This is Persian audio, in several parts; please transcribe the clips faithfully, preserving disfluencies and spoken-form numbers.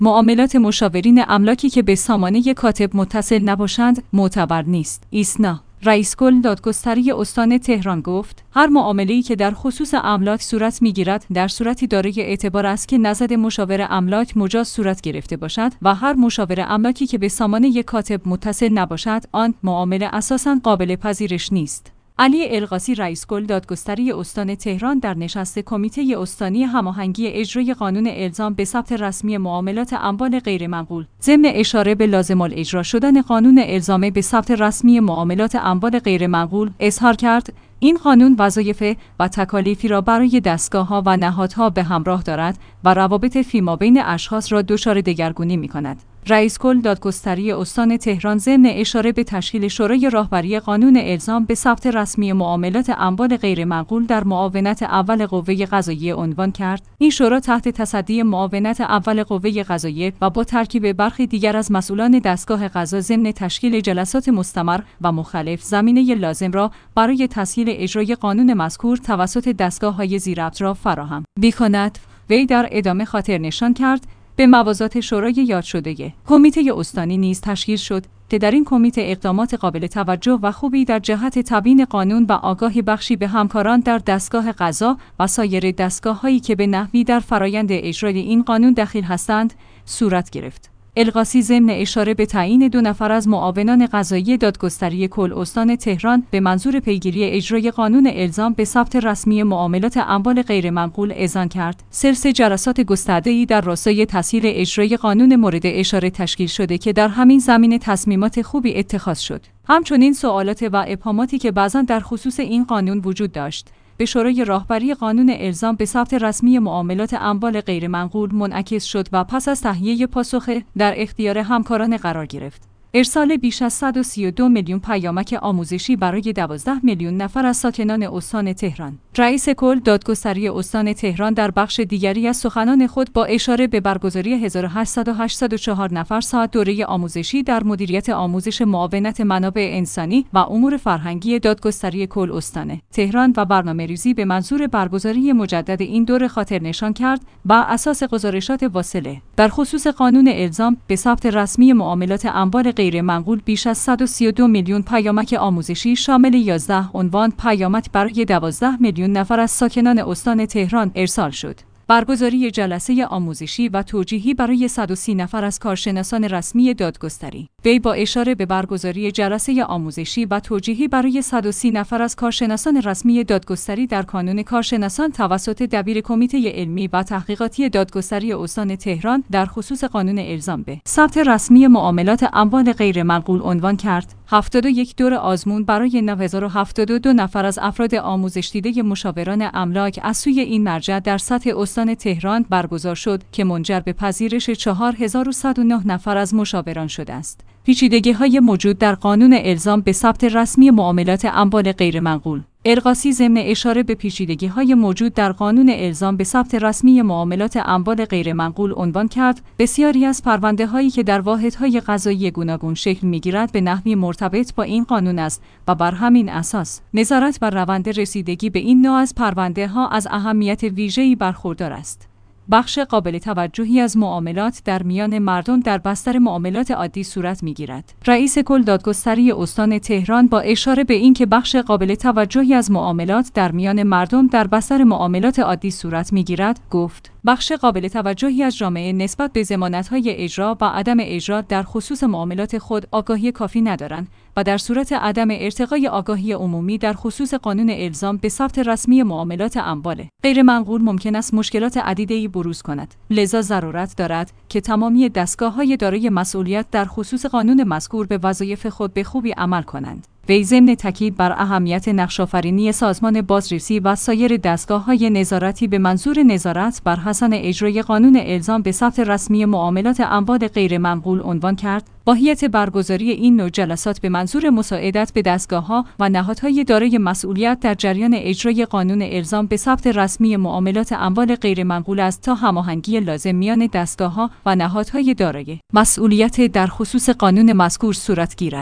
معاملات مشاورین املاکی که به سامانه کاتب متصل نباشند معتبر نیست. ایسنا رئیس کل دادگستری استان تهران گفت هر معامله‌ای که در خصوص املاک صورت می‌گیرد در صورتی دارای اعتبار است که نزد مشاور املاک مجاز صورت گرفته باشد و هر مشاور املاکی که به سامانه کاتب متصل نباشد آن معامله اساساً قابل پذیرش نیست. علی القاسی رئیس کل دادگستری استان تهران در نشست کمیته استانی هماهنگی اجرای قانون الزام به ثبت رسمی معاملات اموال غیرمنقول ضمن اشاره به لازم الاجرا شدن قانون الزام به ثبت رسمی معاملات اموال غیرمنقول اظهار کرد این قانون وظایف و تکالیفی را برای دستگاه‌ها و نهادها به همراه دارد و روابط فیمابین اشخاص را دچار دگرگونی می‌کند. رئیس کل دادگستری استان تهران ضمن اشاره به تشکیل شورای راهبری قانون الزام به ثبت رسمی معاملات اموال غیرمنقول در معاونت اول قوه قضاییه عنوان کرد این شورا تحت تصدی معاونت اول قوه قضاییه و با ترکیب برخی دیگر از مسئولان دستگاه قضا ضمن تشکیل جلسات مستمر و مختلف زمینه لازم را برای تسهیل اجرای قانون مذکور توسط دستگاه‌های زیرربط را فراهم می‌کند. وی در ادامه خاطر نشان کرد به موازات شورای یاد شده کمیته استانی نیز تشکیل شد که در این کمیته اقدامات قابل توجه و خوبی در جهت تبیین قانون و آگاهی بخشی به همکاران در دستگاه قضا و سایر دستگاه‌هایی که به نحوی در فرایند اجرای این قانون دخیل هستند صورت گرفت. القاسی ضمن اشاره به تعیین دو نفر از معاونان قضایی دادگستری کل استان تهران به منظور پیگیری اجرای قانون الزام به ثبت رسمی معاملات اموال غیرمنقول اذعان کرد. سلسله جلسات گسترده‌ای در راستای تسهیل اجرای قانون مورد اشاره تشکیل شده که در همین زمینه تصمیمات خوبی اتخاذ شد. همچنین سوالات و ابهاماتی که بعضا در خصوص این قانون وجود داشت به شورای راهبری قانون الزام به ثبت رسمی معاملات اموال غیرمنقول منعکس شد و پس از تهیه پاسخ در اختیار همکاران قرار گرفت. ارسال بیش از صد و سی و دو میلیون پیامک آموزشی برای دوازده میلیون نفر از ساکنان استان تهران. رئیس کل دادگستری استان تهران در بخش دیگری از سخنان خود با اشاره به برگزاری هزار و هشتصد و هشتاد و چهار نفر ساعت دوره آموزشی در مدیریت آموزش معاونت منابع انسانی و امور فرهنگی دادگستری کل استان تهران و برنامه‌ریزی به منظور برگزاری مجدد این دوره خاطر نشان کرد بر اساس گزارشات واصله در خصوص قانون الزام به ثبت رسمی معاملات اموال غیرمنقول بیش از صد و سی و دو میلیون پیامک آموزشی شامل یازده عنوان پیامک برای دوازده میلیون نفر از ساکنان استان تهران ارسال شد. برگزاری جلسه آموزشی و توجیهی برای صد و سی نفر از کارشناسان رسمی دادگستری. وی با اشاره به برگزاری جلسه آموزشی و توجیهی برای صد و سی نفر از کارشناسان رسمی دادگستری در کانون کارشناسان توسط دبیر کمیته علمی و تحقیقاتی دادگستری استان تهران در خصوص قانون الزام به ثبت رسمی معاملات اموال غیرمنقول عنوان کرد. هفتاد و یک دور آزمون برای نه هزار و هفتاد و دو نفر از افراد آموزش دیده مشاوران املاک از سوی این مرجع در سطح استان تهران برگزار شد که منجر به پذیرش چهار هزار و صد و نه نفر از مشاوران شده است. پیچیدگی‌های موجود در قانون الزام به ثبت رسمی معاملات اموال غیرمنقول. القاسی ضمن اشاره به پیچیدگی‌های موجود در قانون الزام به ثبت رسمی معاملات اموال غیرمنقول عنوان کرد بسیاری از پرونده‌هایی که در واحدهای قضایی گوناگون شکل می‌گیرد به نحوی مرتبط با این قانون است و بر همین اساس نظارت بر روند رسیدگی به این نوع از پرونده‌ها از اهمیت ویژه‌ای برخوردار است. بخش قابل توجهی از معاملات در میان مردم در بستر معاملات عادی صورت می‌گیرد. رئیس کل دادگستری استان تهران با اشاره به اینکه بخش قابل توجهی از معاملات در میان مردم در بستر معاملات عادی صورت می‌گیرد، گفت: بخش قابل توجهی از جامعه نسبت به ضمانت‌های اجرا و عدم اجرا در خصوص معاملات خود آگاهی کافی ندارند و در صورت عدم ارتقای آگاهی عمومی در خصوص قانون الزام به ثبت رسمی معاملات اموال غیرمنقول ممکن است مشکلات عدیده‌ای بروز کند. لذا ضرورت دارد که تمامی دستگاه‌های دارای مسئولیت در خصوص قانون مذکور به وظایف خود به خوبی عمل کنند. وی ضمن تاکید بر اهمیت نقش‌آفرینی سازمان بازرسی و سایر دستگاه‌های نظارتی به منظور نظارت بر حسن اجرای قانون الزام به ثبت رسمی معاملات اموال غیرمنقول عنوان کرد. ماهیت برگزاری این نوع جلسات به منظور مساعدت به دستگاه‌ها و نهادهای دارای مسئولیت در جریان اجرای قانون الزام به ثبت رسمی معاملات اموال غیرمنقول است تا هماهنگی لازم میان دستگاه‌ها و نهادهای دارای مسئولیت در خصوص قانون مذکور صورت گیرد.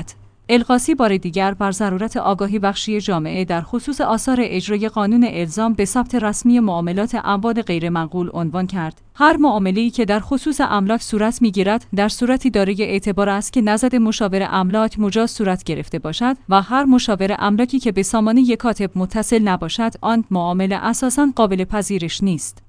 القاسی بار دیگر بر ضرورت آگاهی بخشی جامعه در خصوص آثار اجرای قانون الزام به ثبت رسمی معاملات اموال غیرمنقول عنوان کرد. هر معامله‌ای که در خصوص املاک صورت می‌گیرد در صورتی دارای اعتبار است که نزد مشاور املاک مجاز صورت گرفته باشد و هر مشاور املاکی که به سامانه یک کاتب متصل نباشد آن معامله اساساً قابل پذیرش نیست.